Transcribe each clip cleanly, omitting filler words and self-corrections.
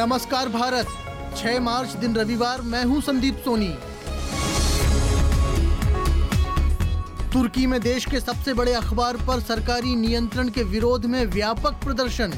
नमस्कार भारत। 6 मार्च दिन रविवार। मैं हूं संदीप सोनी। तुर्की में देश के सबसे बड़े अखबार पर सरकारी नियंत्रण के विरोध में व्यापक प्रदर्शन।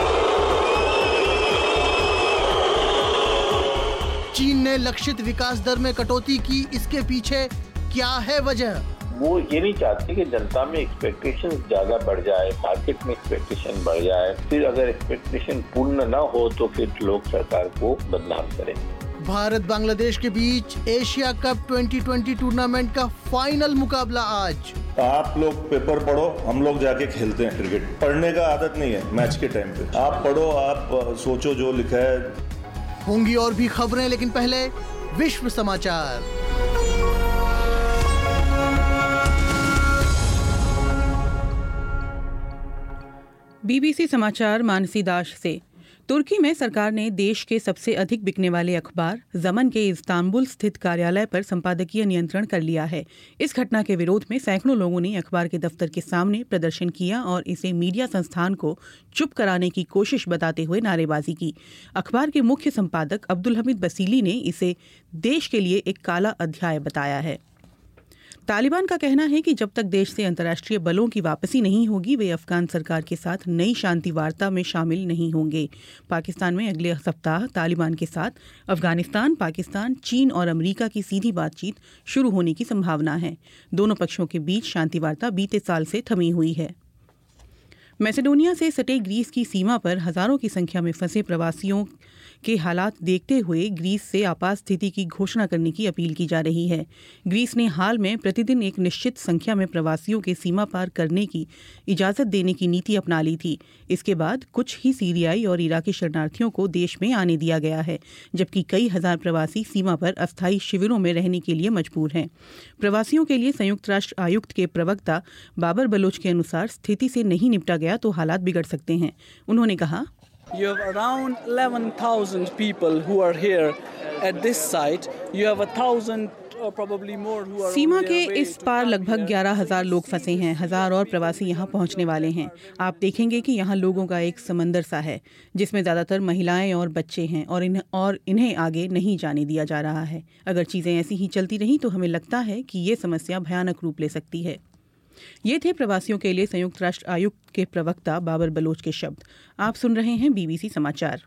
चीन ने लक्षित विकास दर में कटौती की, इसके पीछे क्या है वजह? वो ये नहीं चाहते कि जनता में एक्सपेक्टेशन ज्यादा बढ़ जाए, मार्केट में एक्सपेक्टेशन बढ़ जाए, फिर अगर एक्सपेक्टेशन पूर्ण न हो तो फिर लोग सरकार को बदनाम करें। भारत बांग्लादेश के बीच एशिया कप 2020 टूर्नामेंट का फाइनल मुकाबला आज। आप लोग पेपर पढ़ो, हम लोग जाके खेलते हैं क्रिकेट। पढ़ने का आदत नहीं है मैच के टाइम पे। आप पढ़ो, आप सोचो जो लिखा है। होंगी और भी खबरें, लेकिन पहले विश्व समाचार। बीबीसी समाचार मानसी दास से। तुर्की में सरकार ने देश के सबसे अधिक बिकने वाले अखबार ज़मन के इस्तांबुल स्थित कार्यालय पर संपादकीय नियंत्रण कर लिया है। इस घटना के विरोध में सैकड़ों लोगों ने अखबार के दफ्तर के सामने प्रदर्शन किया और इसे मीडिया संस्थान को चुप कराने की कोशिश बताते हुए नारेबाजी की। अखबार के मुख्य संपादक अब्दुल हमीद बसीली ने इसे देश के लिए एक काला अध्याय बताया है। तालिबान का कहना है कि जब तक देश से अंतर्राष्ट्रीय बलों की वापसी नहीं होगी, वे अफगान सरकार के साथ नई शांति वार्ता में शामिल नहीं होंगे। पाकिस्तान में अगले सप्ताह तालिबान के साथ अफगानिस्तान, पाकिस्तान, चीन और अमेरिका की सीधी बातचीत शुरू होने की संभावना है। दोनों पक्षों के बीच शांति वार्ता बीते साल से थमी हुई है। मैसेडोनिया से सटे ग्रीस की सीमा पर हजारों की संख्या में फंसे प्रवासियों के हालात देखते हुए ग्रीस से आपात स्थिति की घोषणा करने की अपील की जा रही है। ग्रीस ने हाल में प्रतिदिन एक निश्चित संख्या में प्रवासियों के सीमा पार करने की इजाज़त देने की नीति अपना ली थी। इसके बाद कुछ ही सीरियाई और इराकी शरणार्थियों को देश में आने दिया गया है, जबकि कई हजार प्रवासी सीमा पर अस्थायी शिविरों में रहने के लिए मजबूर हैं। प्रवासियों के लिए संयुक्त राष्ट्र आयुक्त के प्रवक्ता बाबर बलोच के अनुसार स्थिति से नहीं निपटा गया तो हालात बिगड़ सकते हैं। उन्होंने कहा, You have around 11,000 people who are here at this site. You have 1,000 probably more who are सीमा के इस पार लगभग 11,000 लोग फंसे हैं। 1,000 और प्रवासी यहाँ पहुँचने वाले हैं। आप देखेंगे कि यहाँ लोगों का एक समंदर सा है, जिसमें ज़्यादातर महिलाएं और बच्चे हैं और इन्हें आगे नहीं जाने दिया जा रहा है। अगर चीज़ें ऐसी ही चलती रहीं तो हमें लगता है कि ये समस्या भयानक रूप ले सकती है। ये थे प्रवासियों के लिए संयुक्त राष्ट्र आयुक्त के प्रवक्ता बाबर बलोच के शब्द। आप सुन रहे हैं बीबीसी समाचार।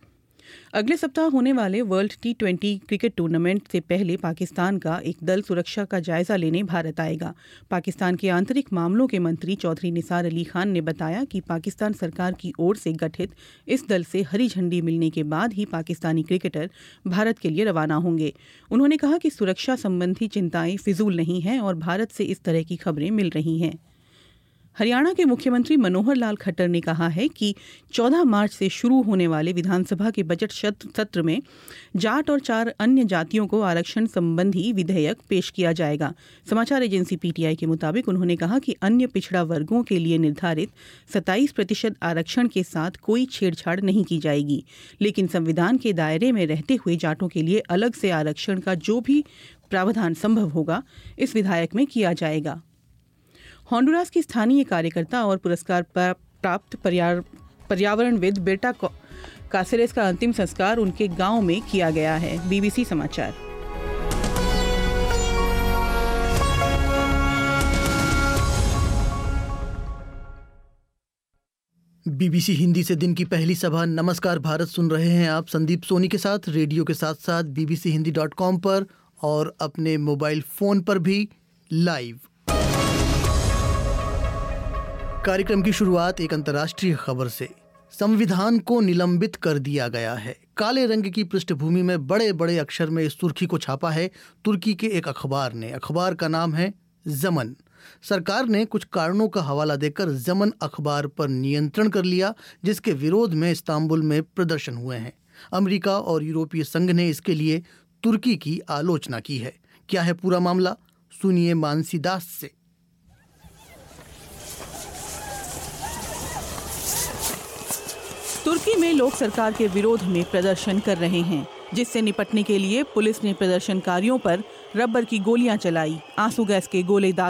अगले सप्ताह होने वाले वर्ल्ड T20 क्रिकेट टूर्नामेंट से पहले पाकिस्तान का एक दल सुरक्षा का जायजा लेने भारत आएगा। पाकिस्तान के आंतरिक मामलों के मंत्री चौधरी निसार अली खान ने बताया कि पाकिस्तान सरकार की ओर से गठित इस दल से हरी झंडी मिलने के बाद ही पाकिस्तानी क्रिकेटर भारत के लिए रवाना होंगे। उन्होंने कहा कि सुरक्षा संबंधी चिंताएं फिजूल नहीं हैं और भारत से इस तरह की खबरें मिल रही हैं। हरियाणा के मुख्यमंत्री मनोहर लाल खट्टर ने कहा है कि 14 मार्च से शुरू होने वाले विधानसभा के बजट सत्र में जाट और 4 अन्य जातियों को आरक्षण संबंधी विधेयक पेश किया जाएगा। समाचार एजेंसी पीटीआई के मुताबिक उन्होंने कहा कि अन्य पिछड़ा वर्गों के लिए निर्धारित 27% आरक्षण के साथ कोई छेड़छाड़ नहीं की जाएगी, लेकिन संविधान के दायरे में रहते हुए जाटों के लिए अलग से आरक्षण का जो भी प्रावधान संभव होगा, इस विधेयक में किया जाएगा। होंडुरास की स्थानीय कार्यकर्ता और पुरस्कार प्राप्त पर्यावरणविद बेटा कासेरेस का अंतिम संस्कार उनके गांव में किया गया है। बीबीसी समाचार। बीबीसी हिंदी से दिन की पहली सभा नमस्कार भारत सुन रहे हैं आप संदीप सोनी के साथ, रेडियो के साथ साथ bbchondi.com पर और अपने मोबाइल फोन पर भी लाइव। कार्यक्रम की शुरुआत एक अंतर्राष्ट्रीय खबर से। संविधान को निलंबित कर दिया गया है। काले रंग की पृष्ठभूमि में बड़े बड़े अक्षर में इस सुर्खी को छापा है तुर्की के एक अखबार ने। अखबार का नाम है ज़मन। सरकार ने कुछ कारणों का हवाला देकर ज़मन अखबार पर नियंत्रण कर लिया, जिसके विरोध में इस्तांबुल में प्रदर्शन हुए हैं। अमेरिका और यूरोपीय संघ ने इसके लिए तुर्की की आलोचना की है। क्या है पूरा मामला, सुनिए मानसी दास से। तुर्की में लोग सरकार के विरोध में प्रदर्शन कर रहे हैं, जिससे निपटने के लिए पुलिस ने प्रदर्शनकारियों पर रबर की गोलियां चलाई, आंसू गैस के गोले दागे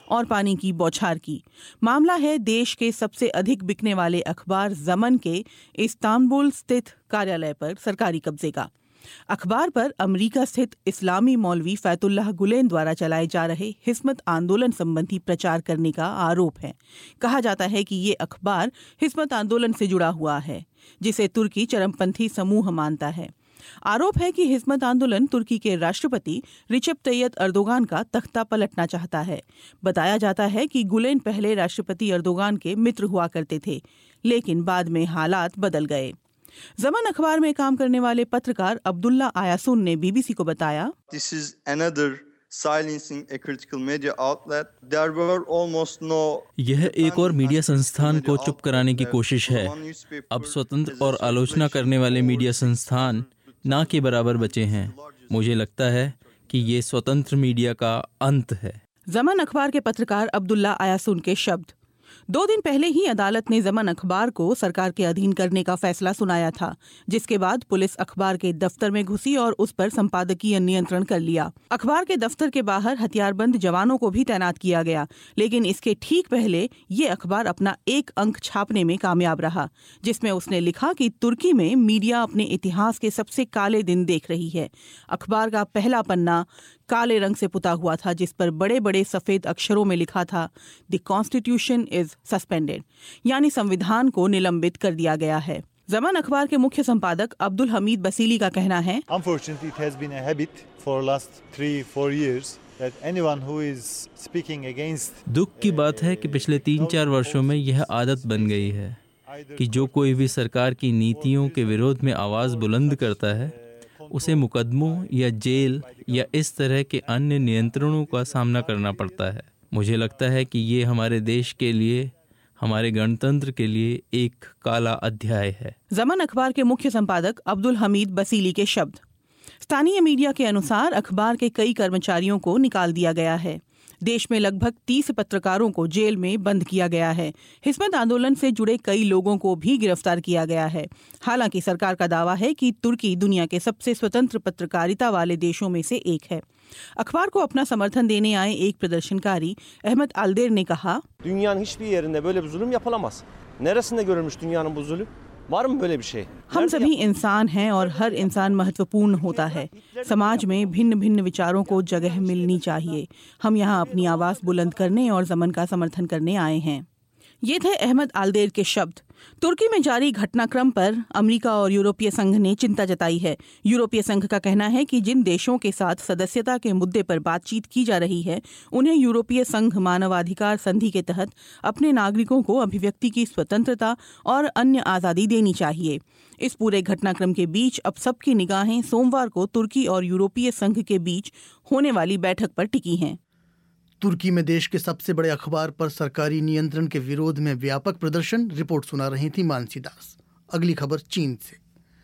और पानी की बौछार की। मामला है देश के सबसे अधिक बिकने वाले अखबार ज़मन के इस्तांबुल स्थित कार्यालय पर सरकारी कब्जे का। अखबार पर अमेरिका स्थित इस्लामी मौलवी फैतुल्लाह गुलेन द्वारा चलाए जा रहे हिस्मत आंदोलन संबंधी प्रचार करने का आरोप है। कहा जाता है कि ये अखबार हिस्मत आंदोलन से जुड़ा हुआ है, जिसे तुर्की चरमपंथी समूह मानता है। आरोप है कि हिस्मत आंदोलन तुर्की के राष्ट्रपति रिसेप तैयप अर्दोगान का तख्ता पलटना चाहता है। बताया जाता है कि गुलेन पहले राष्ट्रपति अर्दोगान के मित्र हुआ करते थे, लेकिन बाद में हालात बदल गए। ज़मन अखबार में काम करने वाले पत्रकार अब्दुल्ला आयासून ने बीबीसी को बताया, This is another silencing a critical media outlet. There were almost no यह एक और मीडिया संस्थान को चुप कराने की कोशिश है। अब स्वतंत्र और आलोचना करने वाले मीडिया संस्थान ना के बराबर बचे हैं। मुझे लगता है कि ये स्वतंत्र मीडिया का अंत है। ज़मन अखबार के पत्रकार अब्दुल्ला आयासून के शब्द। 2 दिन पहले ही अदालत ने ज़मन अखबार को सरकार के अधीन करने का फैसला सुनाया था, जिसके बाद पुलिस अखबार के दफ्तर में घुसी और उस पर संपादकीय नियंत्रण कर लिया। अखबार के दफ्तर के बाहर हथियारबंद जवानों को भी तैनात किया गया, लेकिन इसके ठीक पहले ये अखबार अपना एक अंक छापने में कामयाब रहा, जिसमें उसने लिखा कि तुर्की में मीडिया अपने इतिहास के सबसे काले दिन देख रही है। अखबार का पहला पन्ना काले रंग से पुता हुआ था, जिस पर बड़े बड़े सफेद अक्षरों में लिखा था, द कॉन्स्टिट्यूशन इज सस्पेंडेड, यानी संविधान को निलंबित कर दिया गया है। ज़मन अखबार के मुख्य संपादक अब्दुल हमीद बसीली का कहना है, Unfortunately, it has been a habit for last 3-4 years that anyone who is speaking against दुख की बात है कि पिछले 3-4 वर्षों में यह आदत बन गई है कि जो कोई भी सरकार की नीतियों के विरोध में आवाज़ बुलंद करता है, उसे मुकदमों या जेल या इस तरह के अन्य नियंत्रणों का सामना करना पड़ता है। मुझे लगता है कि ये हमारे देश के लिए, हमारे गणतंत्र के लिए एक काला अध्याय है। ज़मन अखबार के मुख्य संपादक अब्दुल हमीद बसीली के शब्द। स्थानीय मीडिया के अनुसार अखबार के कई कर्मचारियों को निकाल दिया गया है। देश में लगभग 30 पत्रकारों को जेल में बंद किया गया है। हिस्मत आंदोलन से जुड़े कई लोगों को भी गिरफ्तार किया गया है। हालांकि सरकार का दावा है कि तुर्की दुनिया के सबसे स्वतंत्र पत्रकारिता वाले देशों में से एक है। अखबार को अपना समर्थन देने आए एक प्रदर्शनकारी अहमद आल्देर ने कहा, Dünyanın hiçbir yerinde böyle bir zulüm yapılamaz. Neresinde görülmüş dünyanın bu zulüm? var mı böyle bir şey? हम सभी इंसान हैं और हर इंसान महत्वपूर्ण होता है। समाज में भिन्न भिन्न विचारों को जगह मिलनी चाहिए। हम यहाँ अपनी आवाज़ बुलंद करने और ज़मन का समर्थन करने आए हैं। ये थे अहमद आल्देर के शब्द। तुर्की में जारी घटनाक्रम पर अमेरिका और यूरोपीय संघ ने चिंता जताई है। यूरोपीय संघ का कहना है कि जिन देशों के साथ सदस्यता के मुद्दे पर बातचीत की जा रही है, उन्हें यूरोपीय संघ मानवाधिकार संधि के तहत अपने नागरिकों को अभिव्यक्ति की स्वतंत्रता और अन्य आज़ादी देनी चाहिए। इस पूरे घटनाक्रम के बीच अब सबकी निगाहें सोमवार को तुर्की और यूरोपीय संघ के बीच होने वाली बैठक पर टिकी हैं। तुर्की में देश के सबसे बड़े अखबार पर सरकारी नियंत्रण के विरोध में व्यापक प्रदर्शन। रिपोर्ट सुना रही थी मानसी दास। अगली खबर चीन से।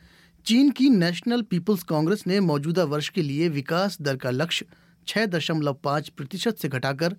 चीन की नेशनल पीपल्स कांग्रेस ने मौजूदा वर्ष के लिए विकास दर का लक्ष्य 6.5% से घटाकर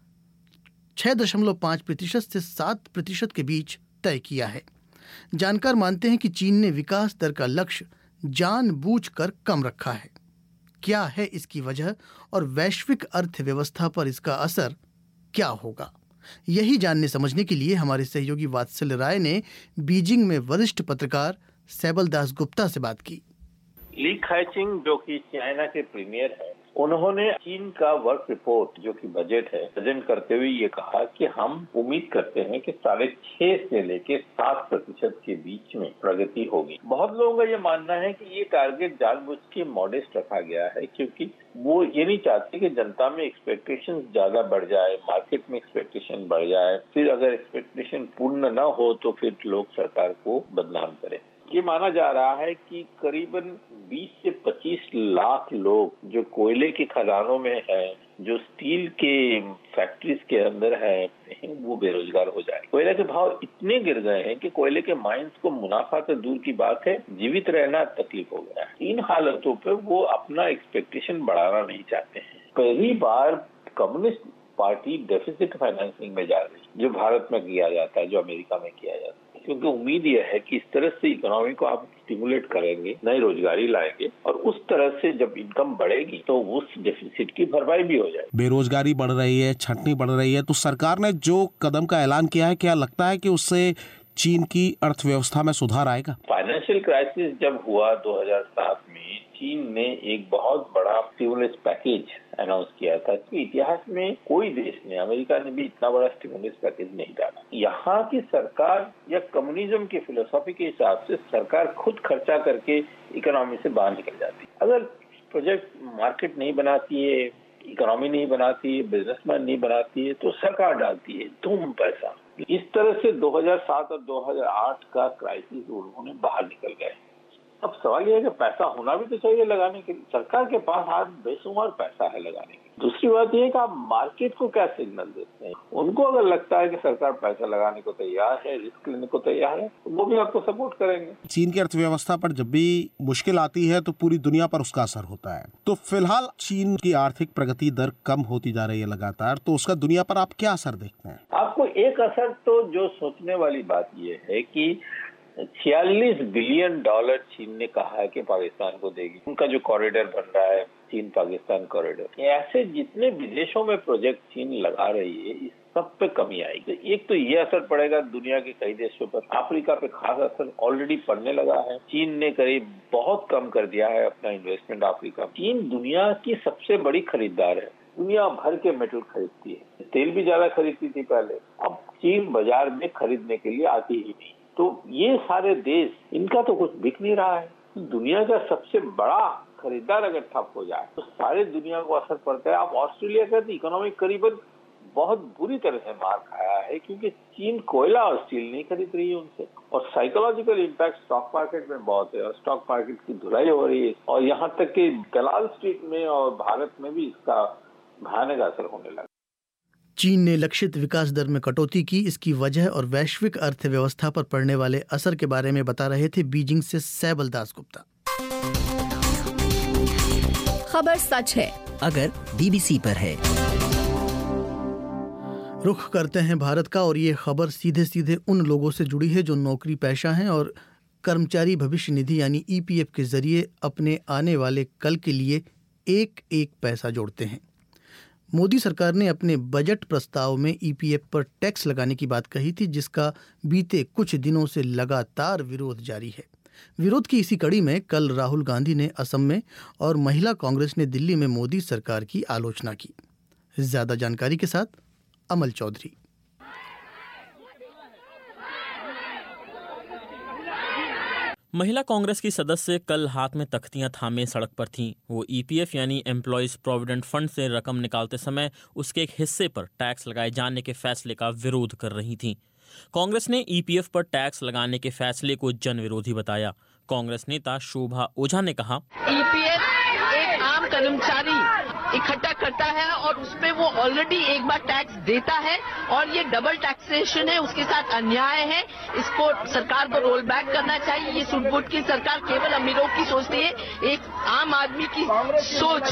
6.5% से 7% के बीच तय किया है। जानकार मानते हैं कि चीन ने विकास दर का लक्ष्य जानबूझकर कम रखा है। क्या है इसकी वजह और वैश्विक अर्थव्यवस्था पर इसका असर क्या होगा? यही जानने समझने के लिए हमारे सहयोगी वात्सल्य राय ने बीजिंग में वरिष्ठ पत्रकार सैबल दास गुप्ता से बात की। ली खाइचिंग जो कि चाइना के प्रीमियर हैं, उन्होंने चीन का वर्क रिपोर्ट जो कि बजट है प्रेजेंट करते हुए ये कहा कि हम उम्मीद करते हैं कि 6.5 से लेके 7% के बीच में प्रगति होगी। बहुत लोगों का ये मानना है कि ये टारगेट जानबूझ के मॉडेस्ट रखा गया है, क्योंकि वो ये नहीं चाहते कि जनता में एक्सपेक्टेशन ज्यादा बढ़ जाए, मार्केट में एक्सपेक्टेशन बढ़ जाए, फिर अगर एक्सपेक्टेशन पूर्ण न हो तो फिर लोग सरकार को बदनाम करें। ये माना जा रहा है कि करीबन 20 से 25 लाख लोग जो कोयले के खदानों में हैं, जो स्टील के फैक्ट्रीज के अंदर हैं, वो बेरोजगार हो जाए। कोयले के भाव इतने गिर गए हैं कि कोयले के माइंस को मुनाफा तो दूर की बात है, जीवित रहना तकलीफ हो गया है। इन हालतों पे वो अपना एक्सपेक्टेशन बढ़ाना नहीं चाहते हैं। पहली बार कम्युनिस्ट पार्टी डेफिसिट फाइनेंसिंग में जा रही है, जो भारत में किया जाता है, जो अमेरिका में किया जाता है। क्योंकि उम्मीद यह है कि इस तरह से इकोनॉमी को आप स्टिमुलेट करेंगे, नई रोजगारी लाएंगे और उस तरह से जब इनकम बढ़ेगी तो उस डेफिसिट की भरपाई भी हो जाएगी। बेरोजगारी बढ़ रही है, छंटनी बढ़ रही है, तो सरकार ने जो कदम का ऐलान किया है, क्या लगता है कि उससे चीन की अर्थव्यवस्था में सुधार आएगा? फाइनेंशियल क्राइसिस जब हुआ 2007 में, चीन ने एक बहुत बड़ा स्टिमुलस पैकेज अनाउंस किया था कि इतिहास में कोई देश ने, अमेरिका ने भी इतना बड़ा स्टिमुलस पैकेज नहीं डाला। यहाँ की सरकार या कम्युनिज्म की फिलोसॉफी के हिसाब से सरकार खुद खर्चा करके इकोनॉमी से बाहर निकल जाती है। अगर प्रोजेक्ट मार्केट नहीं बनाती है, इकोनॉमी नहीं बनाती है, बिजनेसमैन नहीं बनाती है, तो सरकार डालती है धूम पैसा। इस तरह से 2007 और 2008 का क्राइसिस उन्होंने बाहर निकल गए। अब सवाल यह है कि पैसा होना भी तो चाहिए लगाने के लिए। सरकार के पास आज बेशुमार पैसा है लगाने के लिए। दूसरी बात यह है कि आप मार्केट को क्या सिग्नल देते हैं। उनको अगर लगता है कि सरकार पैसा लगाने को तैयार है, रिस्क लेने को तैयार है, तो वो भी आपको सपोर्ट करेंगे। चीन की अर्थव्यवस्था पर जब भी मुश्किल आती है तो पूरी दुनिया पर उसका असर होता है। तो फिलहाल चीन की आर्थिक प्रगति दर कम होती जा रही है लगातार, तो उसका दुनिया पर आप क्या असर देखते हैं? आपको एक असर तो जो सोचने वाली बात यह है कि $46 बिलियन चीन ने कहा है कि पाकिस्तान को देगी। उनका जो कॉरिडोर बन रहा है, चीन पाकिस्तान कॉरिडोर, ऐसे जितने विदेशों में प्रोजेक्ट चीन लगा रही है, इस सब पे कमी आएगी। एक तो ये असर पड़ेगा दुनिया के कई देशों पर, अफ्रीका पे खास असर ऑलरेडी पड़ने लगा है। चीन ने करीब बहुत कम कर दिया है अपना इन्वेस्टमेंट अफ्रीका। चीन दुनिया की सबसे बड़ी खरीदार है, दुनिया भर के मेटल खरीदती है। तेल भी ज्यादा खरीदती थी पहले, अब चीन बाजार में खरीदने के लिए आती ही नहीं। तो ये सारे देश, इनका तो कुछ बिक नहीं रहा है। दुनिया का सबसे बड़ा खरीदार अगर ठप हो जाए तो सारे दुनिया को असर पड़ता है। आप ऑस्ट्रेलिया का इकोनॉमिक करीबन बहुत बुरी तरह से मार खाया है, क्योंकि चीन कोयला और स्टील नहीं खरीद रही है उनसे, और साइकोलॉजिकल इम्पैक्ट स्टॉक मार्केट में बहुत है, और स्टॉक मार्केट की धुलाई हो रही है, और यहाँ तक कि दलाल स्ट्रीट में और भारत में भी इसका भयानक असर होने लगा। चीन ने लक्षित विकास दर में कटौती की। इसकी वजह और वैश्विक अर्थव्यवस्था पर पड़ने वाले असर के बारे में बता रहे थे बीजिंग से सैबल दास गुप्ता। खबर सच है अगर BBC पर है। रुख करते हैं भारत का, और ये खबर सीधे सीधे उन लोगों से जुड़ी है जो नौकरी पेशा हैं और कर्मचारी भविष्य निधि यानी EPF के जरिए अपने आने वाले कल के लिए एक एक पैसा जोड़ते हैं। मोदी सरकार ने अपने बजट प्रस्ताव में EPF पर टैक्स लगाने की बात कही थी, जिसका बीते कुछ दिनों से लगातार विरोध जारी है। विरोध की इसी कड़ी में कल राहुल गांधी ने असम में और महिला कांग्रेस ने दिल्ली में मोदी सरकार की आलोचना की। ज्यादा जानकारी के साथ अमल चौधरी। महिला कांग्रेस की सदस्य कल हाथ में तख्तियां थामे सड़क पर थीं। वो EPF यानी एम्प्लॉयज प्रोविडेंट फंड से रकम निकालते समय उसके एक हिस्से पर टैक्स लगाए जाने के फैसले का विरोध कर रही थीं। कांग्रेस ने EPF पर टैक्स लगाने के फैसले को जन विरोधी बताया। कांग्रेस नेता शोभा ओझा ने कहा, EPF एक आम कर्मचारी इकट्ठा करता है और उसमें वो ऑलरेडी एक बार टैक्स देता है, और ये डबल टैक्सेशन है, उसके साथ अन्याय है। इसको सरकार को रोल बैक करना चाहिए। ये सुटबुट की सरकार केवल अमीरों की सोचती है, एक आम आदमी की सोच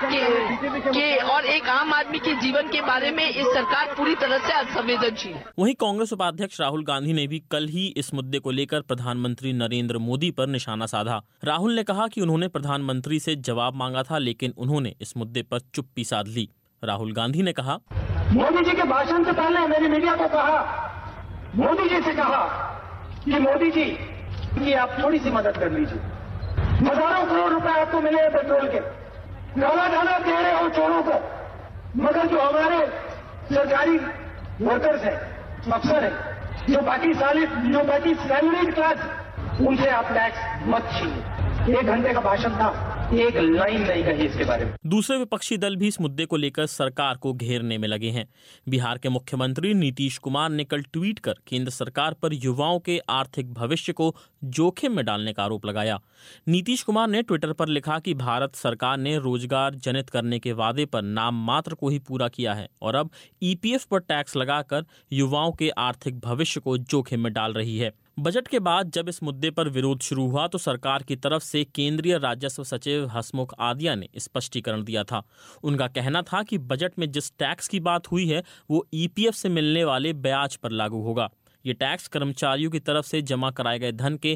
के और एक आम आदमी के जीवन के बारे में इस सरकार पूरी तरह से असंवेदनशील है। वहीं कांग्रेस उपाध्यक्ष राहुल गांधी ने भी कल ही इस मुद्दे को लेकर प्रधानमंत्री नरेंद्र मोदी पर निशाना साधा। राहुल ने कहा कि उन्होंने प्रधानमंत्री से जवाब मांगा था, लेकिन उन्होंने इस मुद्दे पर चुप्पी साध ली। राहुल गांधी ने कहा, मोदी जी के भाषण से पहले मैंने मीडिया को कहा, मोदी जी से कहा कि मोदी जी ये आप थोड़ी सी मदद कर लीजिए। हजारों करोड़ रुपए आपको मिले हैं पेट्रोल के, काला धन दे रहे हो चोरों को, मगर जो हमारे सरकारी वर्कर्स हैं, अफसर हैं, जो बाकी सैलरीड क्लास, उनसे आप टैक्स मत छीनिए। 1 घंटे का भाषण था, एक लाइन नहीं कही इसके बारे में। दूसरे विपक्षी दल भी इस मुद्दे को लेकर सरकार को घेरने में लगे हैं। बिहार के मुख्यमंत्री नीतीश कुमार ने कल ट्वीट कर केंद्र सरकार पर युवाओं के आर्थिक भविष्य को जोखिम में डालने का आरोप लगाया। नीतीश कुमार ने ट्विटर पर लिखा कि भारत सरकार ने रोजगार जनित करने के वादे पर नाम मात्र को ही पूरा किया है और अब EPF पर टैक्स लगाकर युवाओं के आर्थिक भविष्य को जोखिम में डाल रही है। बजट के बाद जब इस मुद्दे पर विरोध शुरू हुआ तो सरकार की तरफ से केंद्रीय राजस्व सचिव हसमुख आदिया ने स्पष्टीकरण दिया था। उनका कहना था कि बजट में जिस टैक्स की बात हुई है वो EPF से मिलने वाले ब्याज पर लागू होगा। ये टैक्स कर्मचारियों की तरफ से जमा कराए गए धन के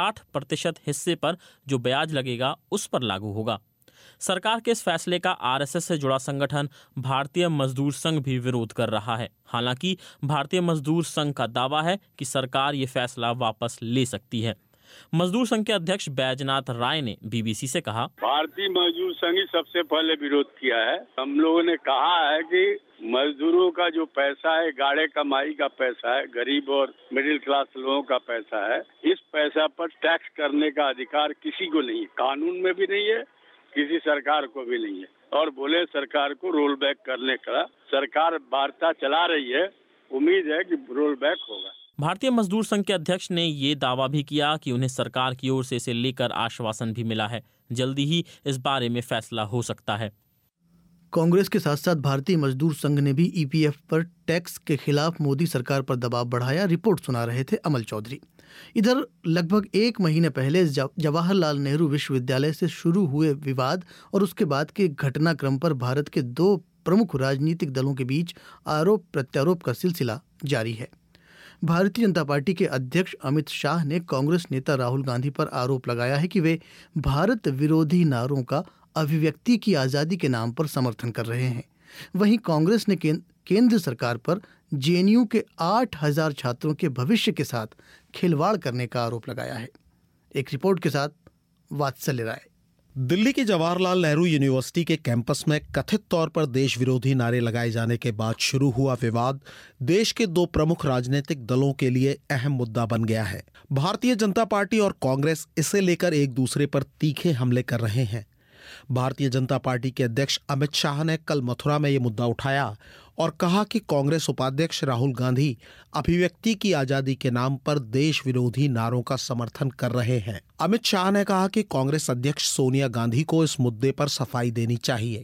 60% हिस्से पर जो ब्याज लगेगा उस पर लागू होगा। सरकार के इस फैसले का आरएसएस से जुड़ा संगठन भारतीय मजदूर संघ भी विरोध कर रहा है। हालांकि भारतीय मजदूर संघ का दावा है कि सरकार ये फैसला वापस ले सकती है। मजदूर संघ के अध्यक्ष बैजनाथ राय ने बीबीसी से कहा, भारतीय मजदूर संघ ही सबसे पहले विरोध किया है। हम लोगों ने कहा है कि मजदूरों का जो पैसा है, गाढ़े कमाई का पैसा है, गरीब और मिडिल क्लास लोगों का पैसा है, इस पैसा पर टैक्स करने का अधिकार किसी को नहीं है, कानून में भी नहीं है, किसी सरकार को भी नहीं है। और बोले सरकार को रोल बैक करने का, सरकार वार्ता चला रही है, उम्मीद है कि रोल बैक होगा। भारतीय मजदूर संघ के अध्यक्ष ने ये दावा भी किया कि उन्हें सरकार की ओर से इसे लेकर आश्वासन भी मिला है। जल्दी ही इस बारे में फैसला हो सकता है। कांग्रेस के साथ साथ भारतीय मजदूर संघ ने भी ईपीएफ पर टैक्स के खिलाफ मोदी सरकार पर दबाव बढ़ाया। रिपोर्ट सुना रहे थे अमल चौधरी। इधर लगभग 1 महीने पहले जवाहरलाल नेहरू विश्वविद्यालय से शुरू हुए विवाद और उसके बाद के घटनाक्रम पर भारत के 2 प्रमुख राजनीतिक दलों के बीच आरोप प्रत्यारोप का सिलसिला जारी है। भारतीय जनता पार्टी के अध्यक्ष अमित शाह ने कांग्रेस नेता राहुल गांधी पर आरोप लगाया है कि वे भारत विरोधी नारों का अभिव्यक्ति की आज़ादी के नाम पर समर्थन कर रहे हैं। वहीं कांग्रेस ने केंद्र सरकार पर जेएनयू के 8000 छात्रों के भविष्य के साथ खिलवाड़ करने का आरोप लगाया है। एक रिपोर्ट के साथ वात्सल्य राय। दिल्ली की जवाहरलाल नेहरू यूनिवर्सिटी के कैंपस में कथित तौर पर देश विरोधी नारे लगाए जाने के बाद शुरू हुआ विवाद देश के 2 प्रमुख राजनीतिक दलों के लिए अहम मुद्दा बन गया है। भारतीय जनता पार्टी और कांग्रेस इसे लेकर एक दूसरे पर तीखे हमले कर रहे हैं। भारतीय जनता पार्टी के अध्यक्ष अमित शाह ने कल मथुरा में ये मुद्दा उठाया और कहा कि कांग्रेस उपाध्यक्ष राहुल गांधी अभिव्यक्ति की आजादी के नाम पर देश विरोधी नारों का समर्थन कर रहे हैं। अमित शाह ने कहा कि कांग्रेस अध्यक्ष सोनिया गांधी को इस मुद्दे पर सफाई देनी चाहिए।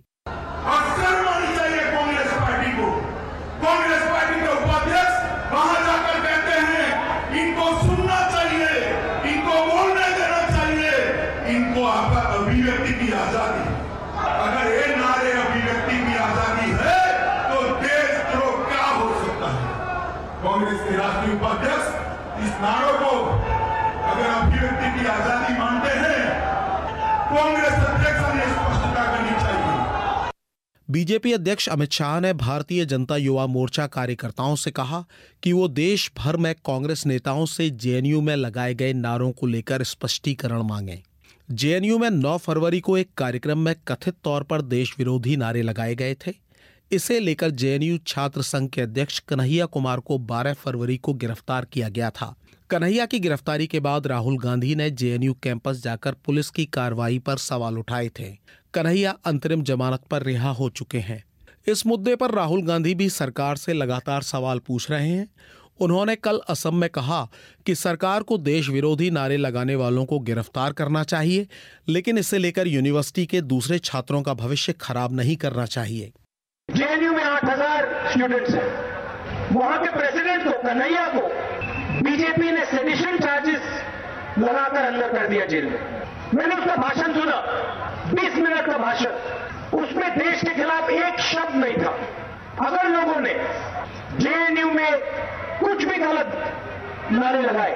कांग्रेस पार्टी को, कांग्रेस पार्टी के उपाध्यक्ष वहां जाकर कहते हैं इनको सुनना चाहिए, इनको बोलने देना चाहिए, इनको अभिव्यक्ति की आजादी। अगर ये नारे अभिव्यक्ति की आजादी है तो देशद्रोह क्या हो सकता है? कांग्रेस के राष्ट्रीय उपाध्यक्ष इस नारों को अगर अभिव्यक्ति की आजादी मानते हैं, कांग्रेस अध्यक्ष ने स्पष्टता करनी चाहिए। बीजेपी अध्यक्ष अमित शाह ने भारतीय जनता युवा मोर्चा कार्यकर्ताओं से कहा कि वो देश भर में कांग्रेस नेताओं से जेएनयू में लगाए गए नारों को लेकर स्पष्टीकरण मांगे। जेएनयू में 9 फरवरी को एक कार्यक्रम में कथित तौर पर देश विरोधी नारे लगाए गए थे। इसे लेकर जेएनयू छात्र संघ के अध्यक्ष कन्हैया कुमार को 12 फरवरी को गिरफ्तार किया गया था। कन्हैया की गिरफ्तारी के बाद राहुल गांधी ने जेएनयू कैंपस जाकर पुलिस की कार्रवाई पर सवाल उठाए थे। कन्हैया अंतरिम जमानत पर रिहा हो चुके हैं। इस मुद्दे पर राहुल गांधी भी सरकार से लगातार सवाल पूछ रहे हैं। उन्होंने कल असम में कहा कि सरकार को देश विरोधी नारे लगाने वालों को गिरफ्तार करना चाहिए, लेकिन इसे लेकर यूनिवर्सिटी के दूसरे छात्रों का भविष्य खराब नहीं करना चाहिए। जेएनयू में 8000 स्टूडेंट्स हैं। वहां के प्रेसिडेंट को, कन्हैया को, बीजेपी ने सेडिशन चार्जेस लगाकर अंदर कर दिया जेल में। मैंने उसका भाषण सुना, 20 मिनट का भाषण। उसमें देश के खिलाफ एक शब्द नहीं था। अगर लोगों ने जेएनयू में कुछ भी गलत नारे लगाए,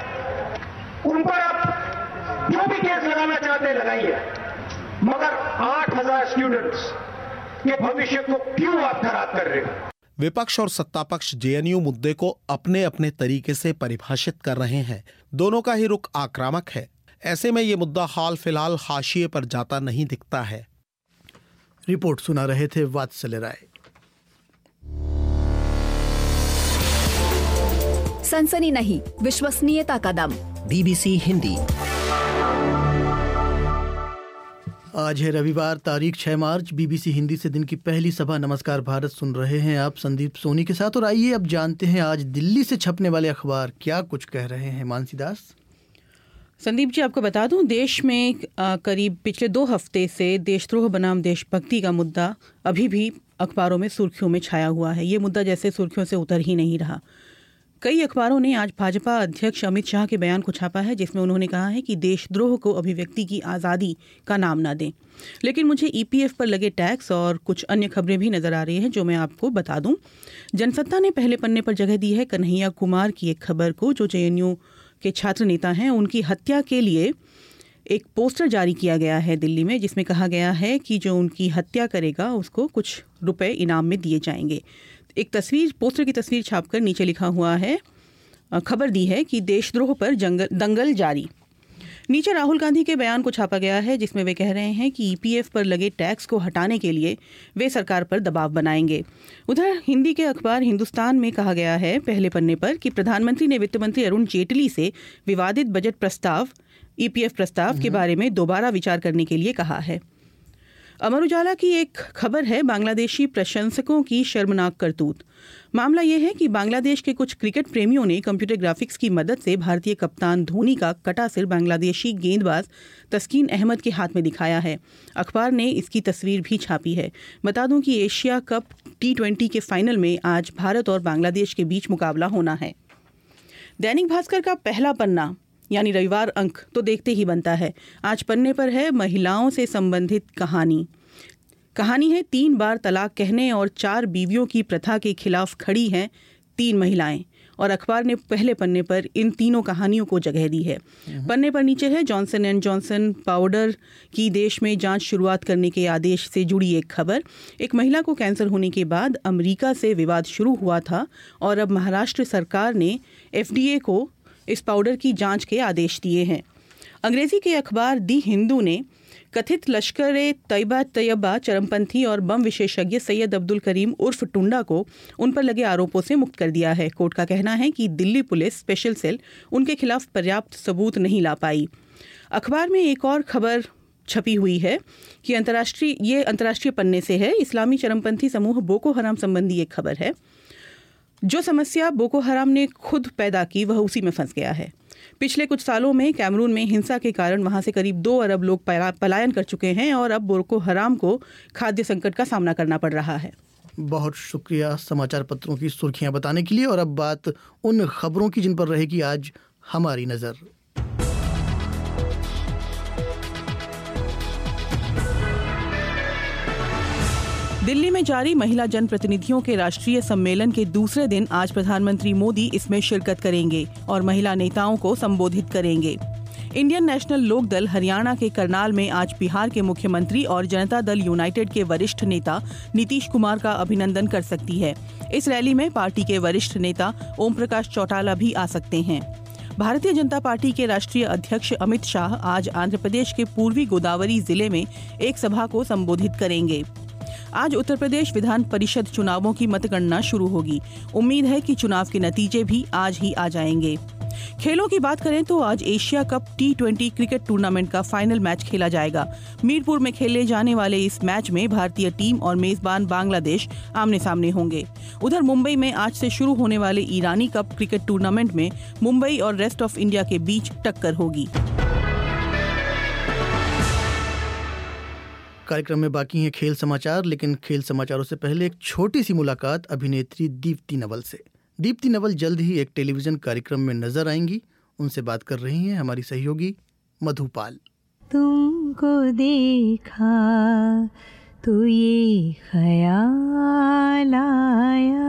उन पर आप जो भी केस लगाना चाहते हैं लगाइए, मगर 8000 स्टूडेंट्स के भविष्य को क्यों आप खराब कर रहे हो? विपक्ष और सत्तापक्ष जेएनयू मुद्दे को अपने अपने तरीके से परिभाषित कर रहे हैं। दोनों का ही रुख आक्रामक है। ऐसे में ये मुद्दा हाल फिलहाल हाशिए पर जाता नहीं दिखता है। रिपोर्ट सुना रहे थे वात्सल्य राय। सनसनी नहीं, विश्वसनीयता का दम। बीबीसी हिंदी। आज है रविवार, तारीख 6 मार्च। बीबीसी हिंदी से दिन की पहली सभा नमस्कार भारत सुन रहे हैं आप संदीप सोनी के साथ। और आइए अब जानते हैं आज दिल्ली से छपने वाले अखबार क्या कुछ कह रहे हैं। मानसी दास। संदीप जी, आपको बता दूं, देश में करीब पिछले 2 हफ्ते से देशद्रोह बनाम देशभक्ति का मुद्दा अभी भी अखबारों में सुर्खियों में छाया हुआ है। ये मुद्दा जैसे सुर्खियों से उतर ही नहीं रहा। कई अखबारों ने आज भाजपा अध्यक्ष अमित शाह के बयान को छापा है, जिसमें उन्होंने कहा है कि देशद्रोह को अभिव्यक्ति की आज़ादी का नाम ना दें। लेकिन मुझे ईपीएफ पर लगे टैक्स और कुछ अन्य खबरें भी नजर आ रही हैं, जो मैं आपको बता दूं। जनसत्ता ने पहले पन्ने पर जगह दी है कन्हैया कुमार की एक खबर को, जो जेएनयू के छात्र नेता हैं। उनकी हत्या के लिए एक पोस्टर जारी किया गया है दिल्ली में, जिसमें कहा गया है कि जो उनकी हत्या करेगा उसको कुछ रुपए इनाम में दिए जाएंगे। एक तस्वीर, पोस्टर की तस्वीर छापकर नीचे लिखा हुआ है, खबर दी है कि देशद्रोह पर दंगल जारी। नीचे राहुल गांधी के बयान को छापा गया है, जिसमें वे कह रहे हैं कि ईपीएफ पर लगे टैक्स को हटाने के लिए वे सरकार पर दबाव बनाएंगे। उधर हिंदी के अखबार हिंदुस्तान में कहा गया है पहले पन्ने पर कि प्रधानमंत्री ने वित्त मंत्री अरुण जेटली से विवादित बजट प्रस्ताव, ईपीएफ प्रस्ताव के बारे में दोबारा विचार करने के लिए कहा है। अमर उजाला की एक खबर है बांग्लादेशी प्रशंसकों की शर्मनाक करतूत। मामला यह है कि बांग्लादेश के कुछ क्रिकेट प्रेमियों ने कंप्यूटर ग्राफिक्स की मदद से भारतीय कप्तान धोनी का कटा सिर बांग्लादेशी गेंदबाज तस्कीन अहमद के हाथ में दिखाया है। अखबार ने इसकी तस्वीर भी छापी है। बता दूं कि एशिया कप T20 के फाइनल में आज भारत और बांग्लादेश के बीच मुकाबला होना है। दैनिक भास्कर का पहला पन्ना यानी रविवार अंक तो देखते ही बनता है। आज पन्ने पर है महिलाओं से संबंधित कहानी है 3 बार तलाक कहने और 4 बीवियों की प्रथा के खिलाफ खड़ी हैं 3 महिलाएं, और अखबार ने पहले पन्ने पर इन तीनों कहानियों को जगह दी है। पन्ने पर नीचे है जॉनसन एंड जॉनसन पाउडर की देश में जांच शुरुआत करने के आदेश से जुड़ी एक खबर। एक महिला को कैंसर होने के बाद अमेरिका से विवाद शुरू हुआ था और अब महाराष्ट्र सरकार ने FDA को इस पाउडर की जांच के आदेश दिए हैं। अंग्रेजी के अखबार दी हिंदू ने कथित लश्कर-ए-तैयबा चरमपंथी और बम विशेषज्ञ सैयद अब्दुल करीम उर्फ टुंडा को उन पर लगे आरोपों से मुक्त कर दिया है। कोर्ट का कहना है कि दिल्ली पुलिस स्पेशल सेल उनके खिलाफ पर्याप्त सबूत नहीं ला पाई। अखबार में एक और खबर छपी हुई है कि अंतर्राष्ट्रीय पन्ने से है। इस्लामी चरमपंथी समूह बोको हराम संबंधी एक खबर है। जो समस्या बोको हराम ने खुद पैदा की वह उसी में फंस गया है। पिछले कुछ सालों में कैमरून में हिंसा के कारण वहां से करीब 2 अरब लोग पलायन कर चुके हैं और अब बोको हराम को खाद्य संकट का सामना करना पड़ रहा है। बहुत शुक्रिया समाचार पत्रों की सुर्खियां बताने के लिए। और अब बात उन खबरों की जिन पर रहेगी आज हमारी नज़र। दिल्ली में जारी महिला जनप्रतिनिधियों के राष्ट्रीय सम्मेलन के दूसरे दिन आज प्रधानमंत्री मोदी इसमें शिरकत करेंगे और महिला नेताओं को संबोधित करेंगे। इंडियन नेशनल लोक दल हरियाणा के करनाल में आज बिहार के मुख्यमंत्री और जनता दल यूनाइटेड के वरिष्ठ नेता नीतीश कुमार का अभिनंदन कर सकती है। इस रैली में पार्टी के वरिष्ठ नेता ओम प्रकाश चौटाला भी आ सकते हैं। भारतीय जनता पार्टी के राष्ट्रीय अध्यक्ष अमित शाह आज आंध्र प्रदेश के पूर्वी गोदावरी जिले में एक सभा को संबोधित करेंगे। आज उत्तर प्रदेश विधान परिषद चुनावों की मतगणना शुरू होगी। उम्मीद है कि चुनाव के नतीजे भी आज ही आ जाएंगे। खेलों की बात करें तो आज Asia cup T20 cricket tournament का फाइनल मैच खेला जाएगा। मीरपुर में खेले जाने वाले इस मैच में भारतीय टीम और मेजबान बांग्लादेश आमने सामने होंगे। उधर मुंबई में आज से शुरू होने वाले ईरानी कप क्रिकेट टूर्नामेंट में मुंबई और रेस्ट ऑफ इंडिया के बीच टक्कर होगी। कार्यक्रम में बाकी हैं खेल समाचार, लेकिन खेल समाचारों से पहले एक छोटी सी मुलाकात अभिनेत्री दीप्ति नवल से। दीप्ति नवल जल्द ही एक टेलीविजन कार्यक्रम में नजर आएंगी। उनसे बात कर रही हैं हमारी सहयोगी मधुपाल। तुमको देखा तो ये ख्याल आया,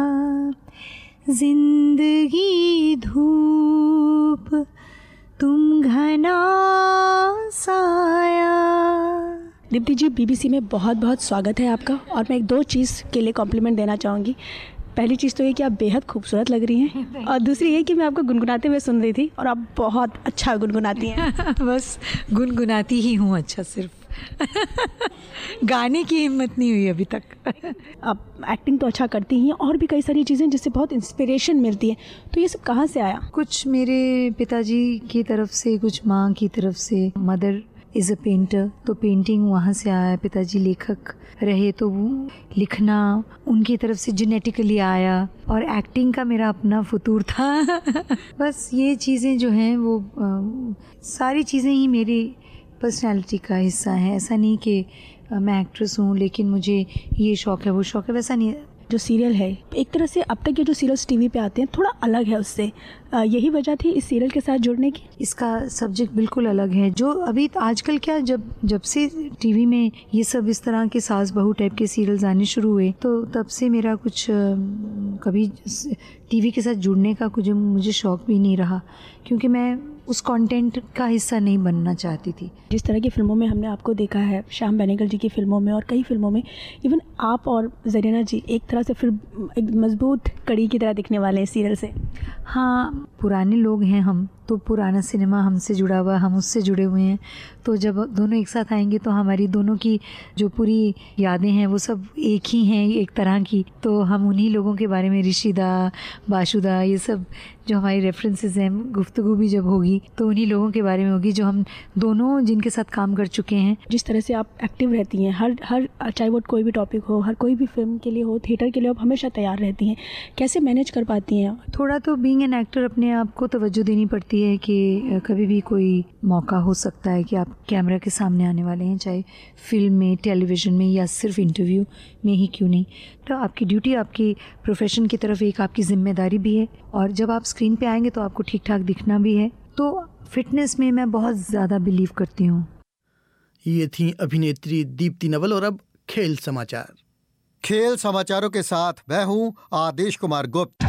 जिंदगी धूप तुम घना साया। दीप्ति जी, बीबीसी में बहुत बहुत स्वागत है आपका। और मैं 2 चीज़ के लिए कॉम्प्लीमेंट देना चाहूँगी। पहली चीज़ तो ये कि आप बेहद खूबसूरत लग रही हैं और दूसरी ये कि मैं आपको गुनगुनाते हुए सुन रही थी और आप बहुत अच्छा गुनगुनाती हैं। बस गुनगुनाती ही हूँ, अच्छा सिर्फ गाने की हिम्मत नहीं हुई अभी तक। आप एक्टिंग तो अच्छा करती हैं और भी कई सारी चीज़ें जिससे बहुत इंस्पिरेशन मिलती है। तो ये सब कहाँ से आया? कुछ मेरे पिताजी की तरफ से, कुछ माँ की तरफ से। मदर इज़ अ पेंटर, तो पेंटिंग वहाँ से आया। पिताजी लेखक रहे तो वो लिखना उनकी तरफ से जेनेटिकली आया, और एक्टिंग का मेरा अपना फतूर था। बस ये चीज़ें जो हैं वो सारी चीज़ें ही मेरी पर्सनालिटी का हिस्सा हैं। ऐसा नहीं कि मैं एक्ट्रेस हूँ लेकिन मुझे ये शौक़ है वो शौक़ है, वैसा नहीं। जो सीरियल है, एक तरह से अब तक के जो सीरियल्स टीवी पे आते हैं थोड़ा अलग है उससे, यही वजह थी इस सीरियल के साथ जुड़ने की? इसका सब्जेक्ट बिल्कुल अलग है। जो अभी आजकल क्या जब से टीवी में ये सब इस तरह के सास बहू टाइप के सीरियल्स आने शुरू हुए, तो तब से मेरा कुछ कभी टीवी के साथ जुड़ने का कुछ मुझे शौक भी नहीं रहा, क्योंकि मैं उस कंटेंट का हिस्सा नहीं बनना चाहती थी। जिस तरह की फिल्मों में हमने आपको देखा है, श्याम बेनेगल जी की फिल्मों में और कई फिल्मों में, इवन आप और जरीना जी एक तरह से फिर एक मजबूत कड़ी की तरह दिखने वाले हैं सीरियल से। हाँ, पुराने लोग हैं हम, तो पुराना सिनेमा हमसे जुड़ा हुआ, हम उससे जुड़े हुए हैं, तो जब दोनों एक साथ आएंगे तो हमारी दोनों की जो पूरी यादें हैं वो सब एक ही हैं, एक तरह की। तो हम उन्हीं लोगों के बारे में, ऋषिदा, बाशुदा, ये सब जो हमारी रेफरेंसेस हैं, गुफ्तगू भी जब होगी तो उन्हीं लोगों के बारे में होगी जो हम दोनों जिनके साथ काम कर चुके हैं। जिस तरह से आप एक्टिव रहती हैं, हर चाहे वो कोई भी टॉपिक हो, हर कोई भी फिल्म के लिए हो, थिएटर के लिए आप हमेशा तैयार रहती हैं, कैसे मैनेज कर पाती हैं? थोड़ा तो बीइंग एन एक्टर अपने आप को तवज्जो देनी पड़ती है कि कभी भी कोई मौका हो सकता है कि आप कैमरा के सामने आने वाले हैं, चाहे फिल्म में, टेलीविज़न में या सिर्फ इंटरव्यू में ही क्यों नहीं। तो आपकी ड्यूटी, आपकी प्रोफेशन की तरफ एक आपकी जिम्मेदारी भी है, और जब आप स्क्रीन पे आएंगे तो आपको ठीक ठाक दिखना भी है। तो फिटनेस में मैं बहुत ज़्यादा बिलीव करती हूँ। ये थी अभिनेत्री दीप्ति नवल। और अब खेल समाचार। खेल समाचारों के साथ मैं हूँ आदेश कुमार गुप्त।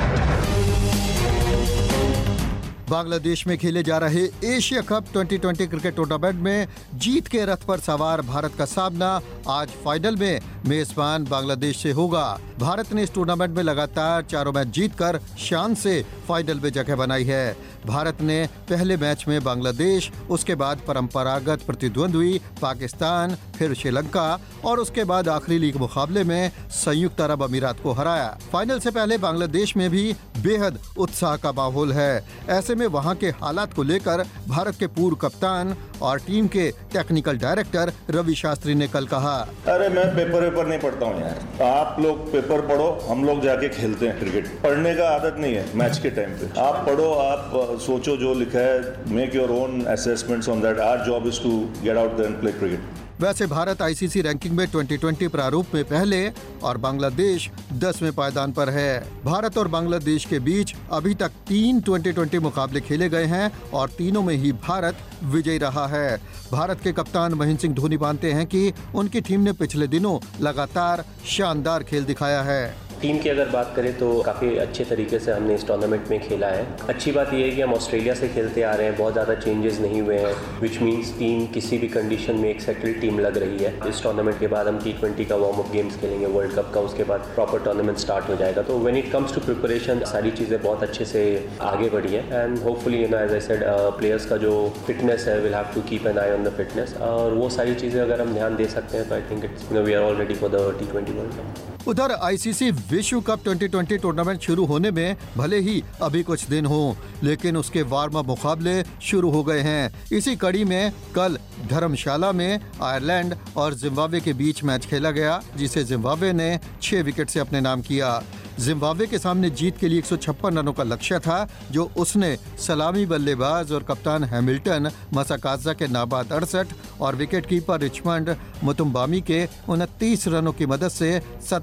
बांग्लादेश में खेले जा रहे एशिया कप 2020 क्रिकेट टूर्नामेंट में जीत के रथ पर सवार भारत का सामना आज फाइनल में मेजबान बांग्लादेश से होगा। भारत ने इस टूर्नामेंट में लगातार 4 मैच जीतकर शान से फाइनल में जगह बनाई है। भारत ने पहले मैच में बांग्लादेश, उसके बाद परंपरागत प्रतिद्वंद्वी पाकिस्तान, फिर श्रीलंका और उसके बाद आखिरी लीग मुकाबले में संयुक्त अरब अमीरात को हराया। फाइनल से पहले बांग्लादेश में भी बेहद उत्साह का माहौल है। ऐसे में वहां के हालात को लेकर भारत के पूर्व कप्तान और टीम के टेक्निकल डायरेक्टर रवि शास्त्री ने कल कहा, अरे मैं पेपर नहीं पढ़ता हूँ यार, आप लोग पेपर पढ़ो, हम लोग जाके खेलते हैं क्रिकेट। पढ़ने का आदत नहीं है मैच के टाइम पे। आप पढ़ो, आप सोचो जो लिखा है, make your own assessments on that. Our job is to get out there and play cricket. वैसे भारत आईसीसी रैंकिंग में 2020 प्रारूप में पहले और बांग्लादेश 10वें पायदान पर है। भारत और बांग्लादेश के बीच अभी तक 3 2020 मुकाबले खेले गए हैं और तीनों में ही भारत विजयी रहा है। भारत के कप्तान महेंद्र सिंह धोनी मानते हैं कि उनकी टीम ने पिछले दिनों लगातार शानदार खेल दिखाया है। टीम की अगर बात करें तो काफ़ी अच्छे तरीके से हमने इस टूर्नामेंट में खेला है। अच्छी बात यह है कि हम ऑस्ट्रेलिया से खेलते आ रहे हैं, बहुत ज़्यादा चेंजेस नहीं हुए हैं, विच मीन्स टीम किसी भी कंडीशन में एक सेटल्ड टीम लग रही है। इस टूर्नामेंट के बाद हम T20 का वार्म अप गेम्स खेलेंगे, वर्ल्ड कप का, उसके बाद प्रॉपर टूर्नामेंट स्टार्ट हो जाएगा। तो when it comes to preparation सारी चीज़ें बहुत अच्छे से आगे बढ़ी है and hopefully as I said players का जो फिटनेस है, will have to keep an eye on the fitness, और वो सारी चीज़ें अगर हम ध्यान दे सकते हैं तो I think it's we are all ready for the T20 world cup. उधर आईसीसी विश्व कप 2020 टूर्नामेंट शुरू होने में भले ही अभी कुछ दिन हो, लेकिन उसके वार्म अप मुकाबले शुरू हो गए हैं। इसी कड़ी में कल धर्मशाला में आयरलैंड और जिम्बाब्वे के बीच मैच खेला गया, जिसे जिम्बाब्वे ने 6 विकेट से अपने नाम किया। जिम्बाब्वे के सामने जीत के लिए 156 रनों का लक्ष्य था, जो उसने सलामी बल्लेबाज और कप्तान हैमिल्टन मसाकाजा के नाबाद 68 और विकेटकीपर रिचमंड मुतुम्बामी के 29 रनों की मदद से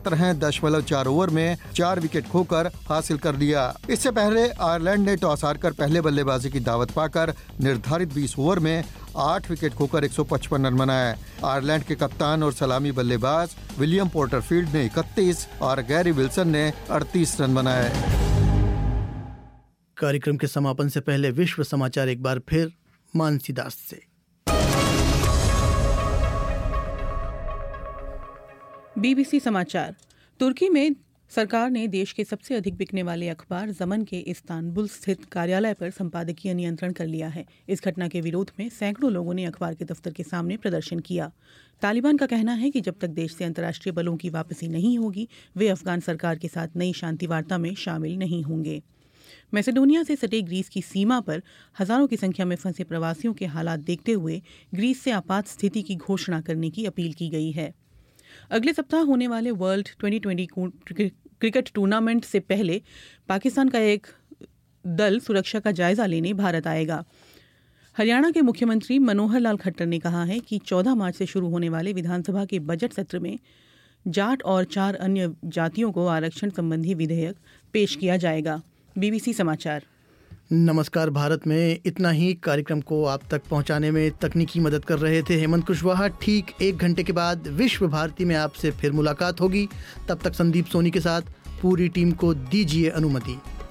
17.4 ओवर में 4 विकेट खोकर हासिल कर लिया। इससे पहले आयरलैंड ने टॉस हारकर पहले बल्लेबाजी की दावत पाकर निर्धारित 20 ओवर में 8 विकेट खोकर 155 रन बनाए। आयरलैंड के कप्तान और सलामी बल्लेबाज विलियम पोर्टरफील्ड ने 31 और गैरी विल्सन ने 38 रन बनाए। कार्यक्रम के समापन से पहले विश्व समाचार एक बार फिर मानसी दास से। बीबीसी समाचार। तुर्की में सरकार ने देश के सबसे अधिक बिकने वाले अखबार ज़मन के इस्तांबुल स्थित कार्यालय पर संपादकीय नियंत्रण कर लिया है। इस घटना के विरोध में सैकड़ों लोगों ने अखबार के दफ्तर के सामने प्रदर्शन किया। तालिबान का कहना है कि जब तक देश से अंतर्राष्ट्रीय बलों की वापसी नहीं होगी, वे अफगान सरकार के साथ नई शांति वार्ता में शामिल नहीं होंगे। मैसेडोनिया से सटे ग्रीस की सीमा पर हजारों की संख्या में फंसे प्रवासियों के हालात देखते हुए ग्रीस से आपात स्थिति की घोषणा करने की अपील की गई है। अगले सप्ताह होने वाले वर्ल्ड 2020 क्रिकेट टूर्नामेंट से पहले पाकिस्तान का एक दल सुरक्षा का जायजा लेने भारत आएगा। हरियाणा के मुख्यमंत्री मनोहर लाल खट्टर ने कहा है कि 14 मार्च से शुरू होने वाले विधानसभा के बजट सत्र में जाट और 4 अन्य जातियों को आरक्षण संबंधी विधेयक पेश किया जाएगा। BBC समाचार। नमस्कार भारत में इतना ही। कार्यक्रम को आप तक पहुंचाने में तकनीकी मदद कर रहे थे हेमंत कुशवाहा। ठीक 1 घंटे के बाद विश्व भारती में आपसे फिर मुलाकात होगी। तब तक संदीप सोनी के साथ पूरी टीम को दीजिए अनुमति।